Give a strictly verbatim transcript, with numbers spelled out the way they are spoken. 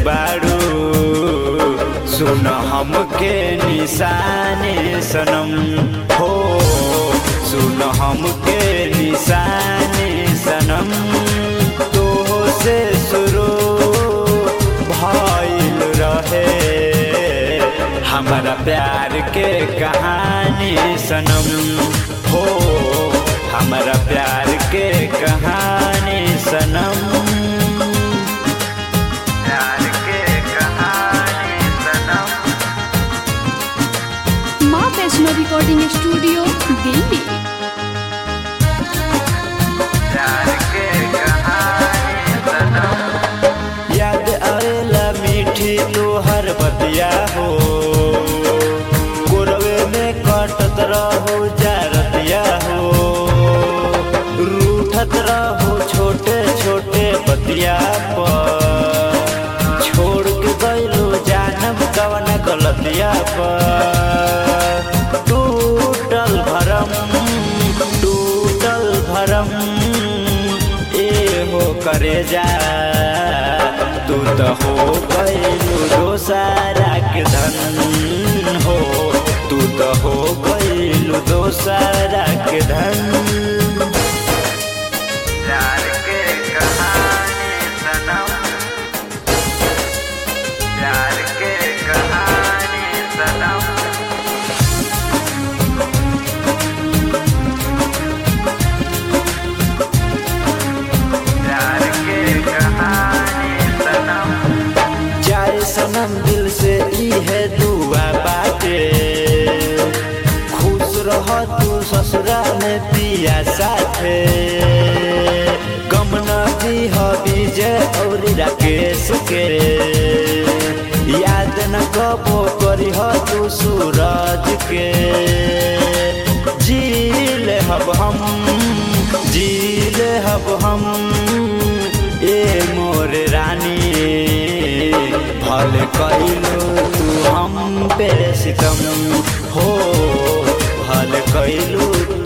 बारू सुन हमके निशाने सनम हो सुन हमके निशाने सनम तो से शुरू भइल रहे हमारा प्यार के कहानी सनम हो हमारा प्यार के कहानी सनम प्यार के कहानी सनम माँ वैष्णो रिकॉर्डिंग स्टूडियो दिल्ली। प्यार के कहानी सनम याद आवेला मीठी तोहर बतिया हो कोरवे में कटत रहो जारतिया हो रूठत रहो छोटे छोटे बतिया पर छोड़ के गइलो जानम कवन गलतिया पर टूटल भरम टूटल भरम ए हो करे जा तू तो हो गइलो दोसरा के धन हो तू तो हो गइलो दोसरा के धन प्यार के कहानी सनम प्यार के कहानी सनम प्यार के कहानी सनम जाए सनम दिल से ई है दुआ बाटे खुश रह तू ससुरा में पिया साथे गम न दी हो विजय और राकेश के याद न कबो करी हो तू सूरज के जील हब हम जील हब हम ए मोर रानी भले कइलो तू हम पे सितम हो भले कइलो